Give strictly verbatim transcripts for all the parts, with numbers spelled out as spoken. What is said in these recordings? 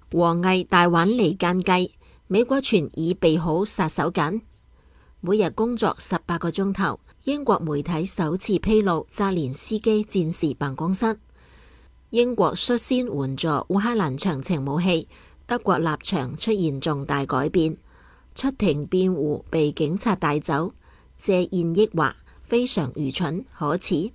王毅大玩離間計，美國傳已備好殺手鐧。每日工作十八個鐘頭，英國媒體首次披露澤連斯基戰時辦公室。英國率先援助烏克蘭長程武器，德國立場出現重大改變。出庭辯護被警察帶走，謝燕益話非常愚蠢可恥。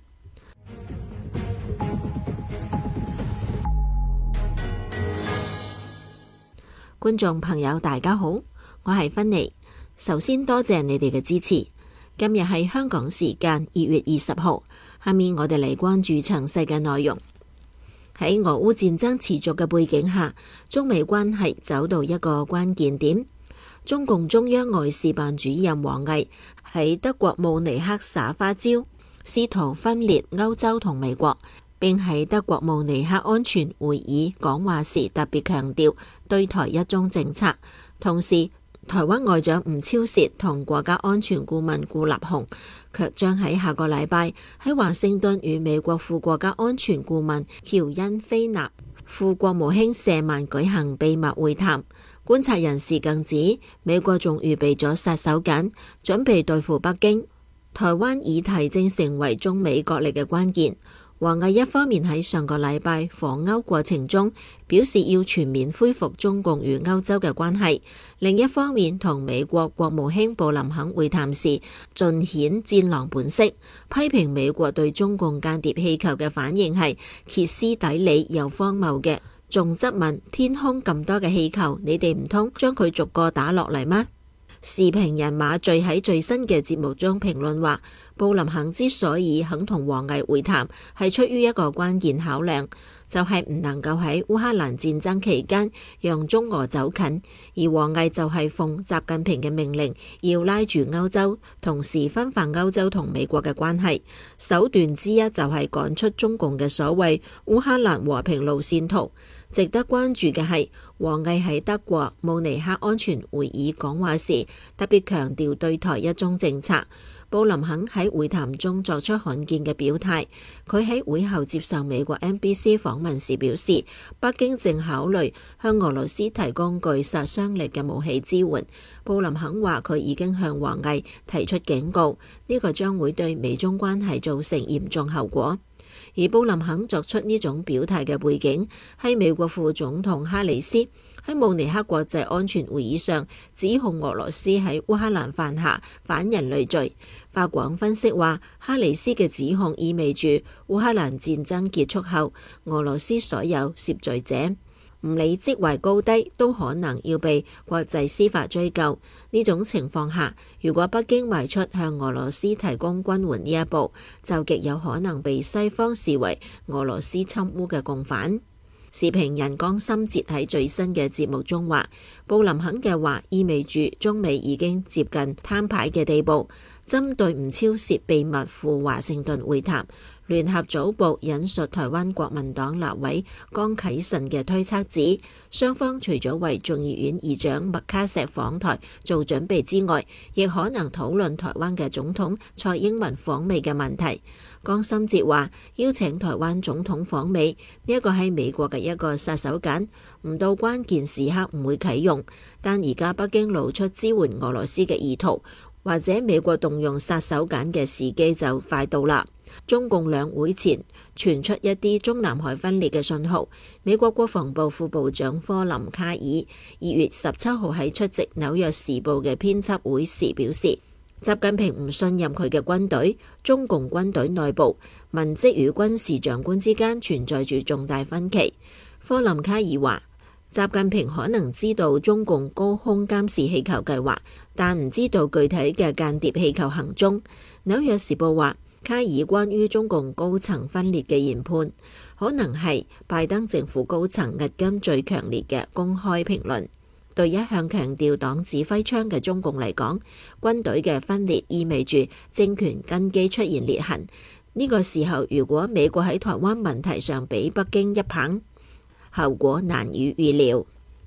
觀眾朋友大家好，我係芬妮。首先多謝你哋嘅支持。今日係香港時間二月二十號，下面我哋嚟關注詳細嘅內容。喺俄烏戰爭持續嘅背景下，中美關係走到一個關鍵點。中共中央外事辦主任王毅喺德國慕尼黑撒花招，試圖分裂歐洲同美國，並喺德國慕尼黑安全會議講話時特別強調對台一中政策。同時，台灣外長吳釗燮同國家安全顧問顧立雄卻將喺下個禮拜喺華盛頓與美國副國家安全顧問喬恩菲納、副國務卿謝曼舉行秘密會談。觀察人士更指，美國仲預備咗殺手鐧，準備對付北京。台灣議題正成為中美角力嘅關鍵。王毅一方面喺上個禮拜訪歐過程中表示要全面恢復中共與歐洲嘅關係，另一方面同美國國務卿布林肯會談時盡顯戰狼本色，批評美國對中共間諜氣球嘅反應係歇斯底里又荒謬嘅，仲質問天空咁多嘅氣球，你哋唔通將佢逐個打落嚟嗎？時評人馬敘喺最新嘅節目中評論話，布林肯之所以肯同王毅會談，係出於一個關鍵考量，就係唔能夠喺烏克蘭戰爭期間讓中俄走近，而王毅就係奉習近平嘅命令，要拉住歐洲，同時分化歐洲同美國嘅關係。手段之一就係趕出中共嘅所謂烏克蘭和平路線圖。值得關注嘅係，王毅喺德國慕尼黑安全會議講話時，特別強調對台一中政策。布林肯喺會談中作出罕見嘅表態，佢喺會後接受美國 N B C 訪問時表示，北京正考慮向俄羅斯提供具殺傷力嘅武器支援。布林肯話佢已經向王毅提出警告，呢個將會對美中關係造成嚴重後果。而布林肯作出呢種表態嘅背景，係美國副總統哈里斯喺慕尼黑國際安全會議上指控俄羅斯喺烏克蘭犯下反人類罪。法廣分析話，哈里斯嘅指控意味住烏克蘭戰爭結束後，俄羅斯所有涉罪者，唔理職位高低，都可能要被國際司法追究。呢種情況下，如果北京邁出向俄羅斯提供軍援呢一步，就極有可能被西方視為俄羅斯侵烏嘅共犯。時評人江心哲喺最新嘅節目中話，布林肯嘅話意味住中美已經接近攤牌嘅地步。針對吳釗燮秘密赴華盛頓會談，聯合早報引述台灣國民黨立委江啟臣嘅推測指，雙方除咗為眾議院議長麥卡錫訪台做準備之外，亦可能討論台灣嘅總統蔡英文訪美嘅問題。江心哲話，邀請台灣總統訪美呢一個係美國嘅一個殺手鐧，唔到關鍵時刻唔會啟用，但而家北京露出支援俄羅斯嘅意圖，或者美國動用殺手鐧嘅時機就快到啦。中共兩會前傳出一啲中南海分裂嘅信號。美國國防部副部長科林卡爾二月十七號喺出席紐約時報嘅編輯會時表示，習近平唔信任佢嘅軍隊，中共軍隊內部文職與軍事長官之間存在住重大分歧。科林卡爾話，習近平可能知道中共高空監視氣球計劃，但唔知道具體嘅間諜氣球行蹤。紐約時報話，卡爾關於中共高層分裂嘅研判，可能係拜登政府高層壓金最強烈嘅公開評論。對一向強調黨指揮槍嘅中共嚟講，軍隊嘅分裂意味住政權根基出現裂痕。呢個時候，如果美國喺台灣問題上俾北京一棒，後果難以預料。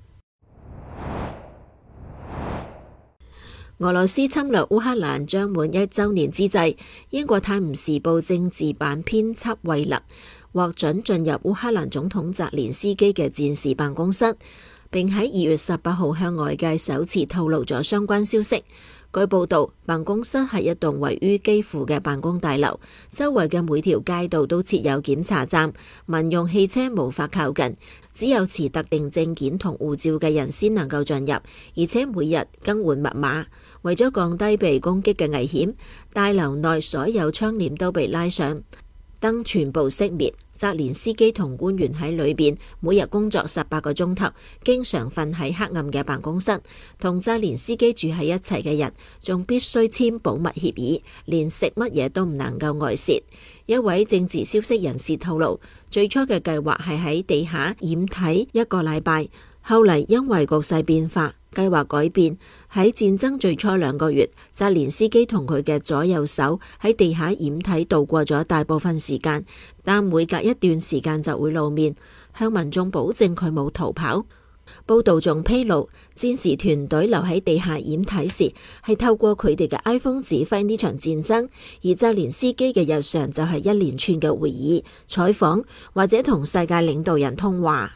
俄羅斯侵略烏克蘭將滿一週年之際，英國《泰晤士報》政治版編輯惠勒獲准進入烏克蘭總統澤連斯基嘅戰時辦公室。 並喺二月十八號向外界首次透露咗相關消息。據報道，辦公室係一棟位於基輔嘅辦公大樓，周圍嘅每條街道都設有檢查站，民用汽車無法靠近，只有持特定證件同護照嘅人先能夠進入，而且每日更換密碼。為咗降低被攻擊嘅危險，大樓內所有窗簾都被拉上，燈全部熄滅。澤連斯基同官員喺裏邊每日工作十八個鐘頭，經常瞓喺黑暗嘅辦公室。同澤連斯基住喺一齊嘅人仲必須簽保密協議，連食乜嘢都唔能夠外泄。一位政治消息人士透露，最初嘅計劃係喺地下掩體一個禮拜，後嚟因為局勢變化，計劃改變。喺戰爭最初兩個月，澤連斯基同佢嘅左右手喺地下掩體度過咗大部分時間，但每隔一段時間就會露面，向民眾保證佢冇逃跑。報道仲披露，戰時團隊留喺地下掩體時，係透過佢哋嘅 iPhone 指揮呢場戰爭，而澤連斯基嘅日常就係一連串嘅會議、採訪或者同世界領導人通話。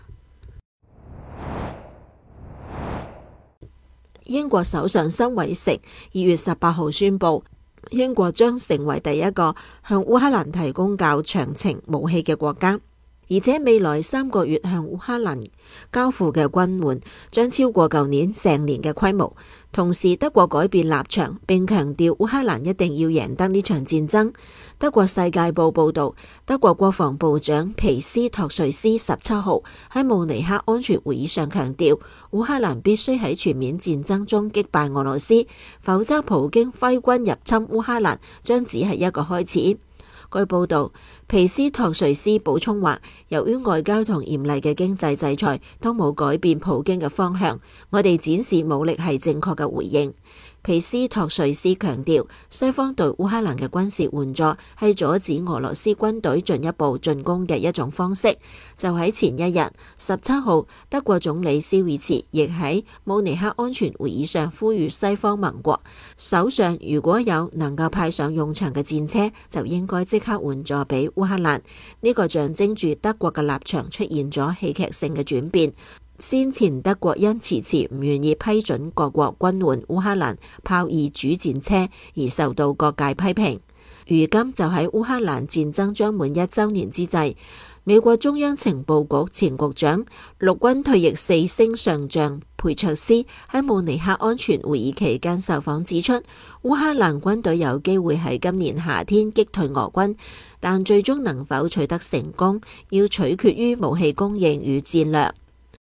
英國首相辛偉誠二月十八號宣布，英國將成為第一個向烏克蘭提供較長程武器嘅國家，而且未來三個月向烏克蘭交付嘅軍援將超過舊年成年嘅規模。同時，德國改變立場，並強調烏克蘭一定要贏得呢場戰爭。德國世界報報道，德國國防部長皮斯托瑞斯十七號喺慕尼黑安全會議上強調，烏克蘭必須喺全面戰爭中擊敗俄羅斯，否則普京揮軍入侵烏克蘭將只係一個開始。據報道，皮斯托瑞斯補充話，由於外交同嚴厲嘅經濟制裁都冇改變普京嘅方向，我哋展示武力係正確嘅回應。皮斯托瑞斯強調，西方對烏克蘭嘅軍事援助係阻止俄羅斯軍隊進一步進攻嘅一種方式。就喺前一日，十七號，德國總理肖爾茨亦喺慕尼黑安全會議上呼籲西方盟國手上如果有能夠派上用場嘅戰車，就應該即刻援助俾烏克蘭。呢個象徵住德國嘅立場出現咗戲劇性嘅轉變。先前德國因遲遲唔願意批准各國軍援烏克蘭豹二主戰車而受到各界批評，如今就喺烏克蘭戰爭將滿一周年之際，美國中央情報局前局長、陸軍退役四星上將佩卓斯喺慕尼黑安全會議期間受訪指出，烏克蘭軍隊有機會喺今年夏天擊退俄軍，但最終能否取得成功，要取決於武器供應與戰略。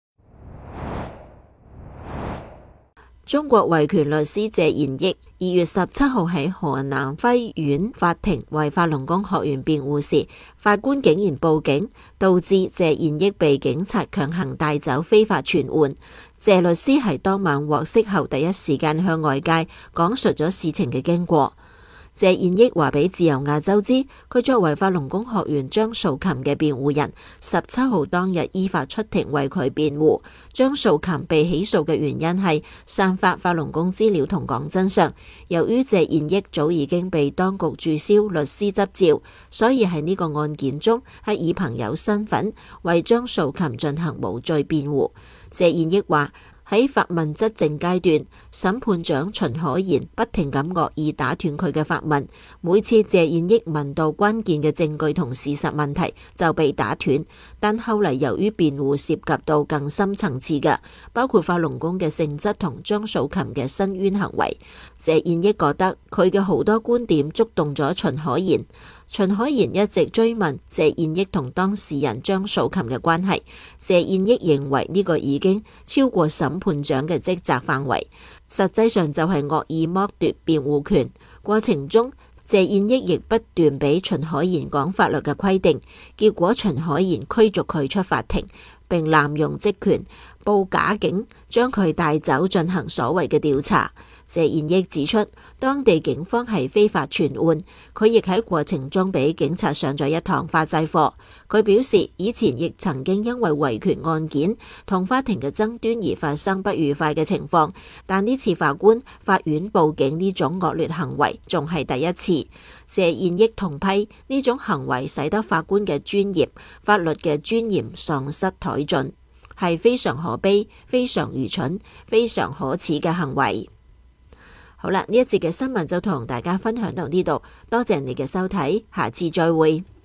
中國維權律師謝賢益二月十七號喺河南輝縣法庭為法輪功學員辯護時，法官竟然報警，導致謝賢益被警察強行帶走非法傳喚。謝律師喺當晚獲釋後第一時間向外界講述咗事情嘅經過。謝賢益話俾自由亞洲知，佢作為法輪功學員張素琴嘅辯護人，十七號當日依法出庭為佢辯護。張素琴被起訴嘅原因係散發法輪功資料同講真相。由於謝賢益早已經被當局註銷律師執照，所以喺呢個案件中係以朋友身份為張素琴進行無罪辯護。謝賢益話，喺發問質證階段，審判長秦可賢不停咁惡意打斷佢嘅發問，每次謝賢益問到關鍵嘅證據同事實問題就被打斷。但後嚟由於辯護涉及到更深層次嘅，包括法輪功嘅性質同張素琴嘅申冤行為，謝賢益覺得佢嘅好多觀點觸動咗秦可賢。秦可賢一直追問謝賢益同當事人張素琴嘅關係，謝賢益認為呢個已經超過審判長嘅職責範圍，實際上就係惡意剝奪辯護權。過程中，謝賢益亦不斷俾秦可賢講法律嘅規定，結果秦可賢驅逐佢出法庭，並濫用職權，報假警將佢帶走進行所謂嘅調查。謝賢益指出，當地警方係非法傳喚，佢亦喺過程中俾警察上咗一堂法制課。佢表示，以前亦曾經因為維權案件同法庭嘅爭端而發生不愉快嘅情況，但呢次法官、法院報警呢種惡劣行為仲係第一次。謝賢益同批呢種行為使得法官嘅專業、法律嘅尊嚴喪失殆盡。 係非常可悲、非常愚蠢、非常可恥嘅行為。好啦，呢一節嘅新聞就同大家分享到呢度，多謝你嘅收睇，下次再會。